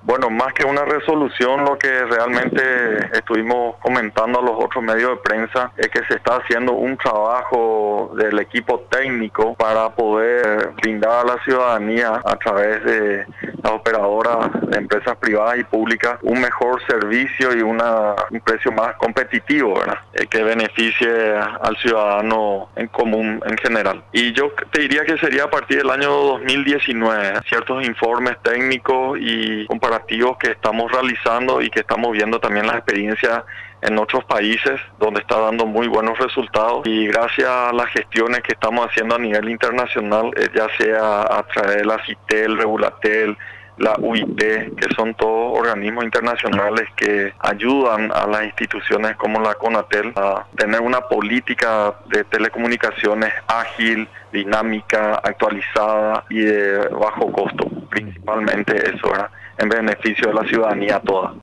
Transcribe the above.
Bueno, más que una resolución, lo que realmente estuvimos comentando a los otros medios de prensa es que se está haciendo un trabajo del equipo técnico para poder brindar a la ciudadanía a través de las operadoras de empresas privadas y públicas un mejor servicio y un precio más competitivo, ¿verdad? Que beneficie al ciudadano en común en general. Y yo te diría que sería a partir del año 2019, ciertos informes técnicos y comparativos que estamos realizando y que estamos viendo también las experiencias en otros países donde está dando muy buenos resultados, y gracias a las gestiones que estamos haciendo a nivel internacional, ya sea a través de la CITEL, Regulatel, la UIT, que son todos organismos internacionales que ayudan a las instituciones como la CONATEL a tener una política de telecomunicaciones ágil, dinámica, actualizada y de bajo costo, principalmente eso, ¿verdad?, en beneficio de la ciudadanía toda.